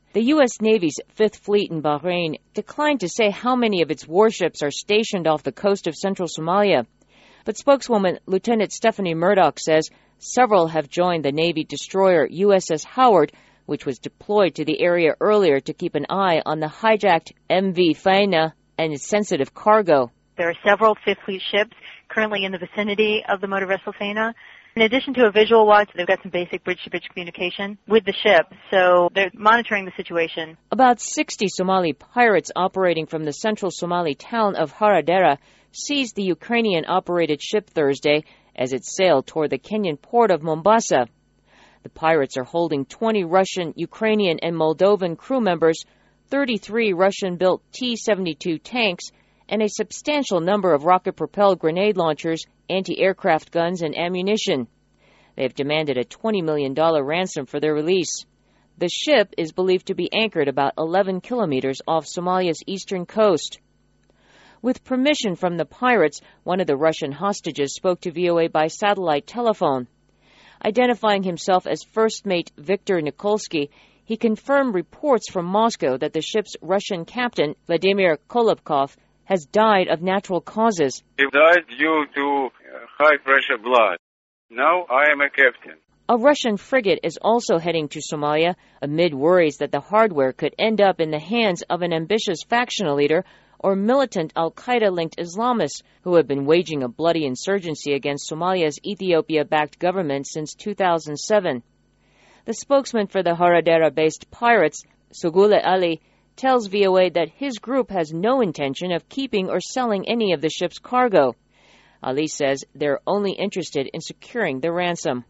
The U.S. Navy's Fifth Fleet in Bahrain declined to say how many of its warships are stationed off the coast of central Somalia. But spokeswoman Lieutenant Stephanie Murdoch says several have joined the Navy destroyer USS Howard, which was deployed to the area earlier to keep an eye on the hijacked MV Faina and its sensitive cargo. There are several Fifth Fleet ships currently in the vicinity of the motor vessel Faina. In addition to a visual watch, they've got some basic bridge-to-bridge communication with the ship, so they're monitoring the situation. About 60 Somali pirates operating from the central Somali town of Haradera seized the Ukrainian-operated ship Thursday as it sailed toward the Kenyan port of Mombasa. The pirates are holding 20 Russian, Ukrainian, and Moldovan crew members, 33 Russian-built T-72 tanks, and a substantial number of rocket-propelled grenade launchers, anti-aircraft guns, and ammunition. They have demanded a $20 million ransom for their release. The ship is believed to be anchored about 11 kilometers off Somalia's eastern coast. With permission from the pirates, one of the Russian hostages spoke to VOA by satellite telephone. Identifying himself as First Mate Viktor Nikolsky, he confirmed reports from Moscow that the ship's Russian captain, Vladimir Kolobkov, has died of natural causes. He died due to high-pressure blood. Now I am a captain. A Russian frigate is also heading to Somalia amid worries that the hardware could end up in the hands of an ambitious faction leader or militant al-Qaeda-linked Islamists who have been waging a bloody insurgency against Somalia's Ethiopia-backed government since 2007. The spokesman for the Haradera-based pirates, Sugule Ali, tells VOA that his group has no intention of keeping or selling any of the ship's cargo. Ali says they're only interested in securing the ransom.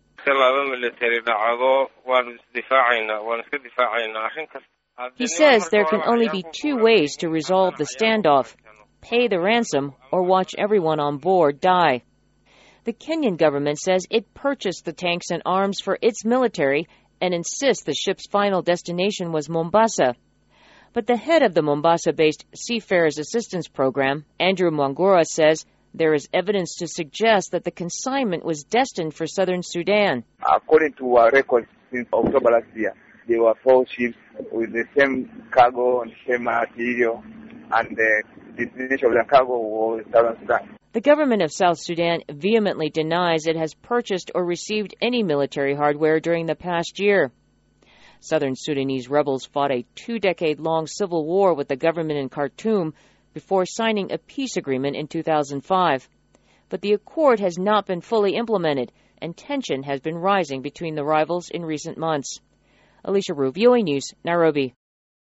He says there can only be two ways to resolve the standoff: pay the ransom or watch everyone on board die. The Kenyan government says it purchased the tanks and arms for its military and insists the ship's final destination was Mombasa. But the head of the Mombasa-based Seafarers Assistance Program, Andrew Mwangura, says there is evidence to suggest that the consignment was destined for southern Sudan. According to our records since October last year, there were 4 ships with the same cargo and same material, and the destination of the cargo was southern Sudan. The government of South Sudan vehemently denies it has purchased or received any military hardware during the past year. Southern Sudanese rebels fought a 2-decade-long civil war with the government in Khartoum before signing a peace agreement in 2005. But the accord has not been fully implemented, and tension has been rising between the rivals in recent months. Alicia Rue, VOA News, Nairobi.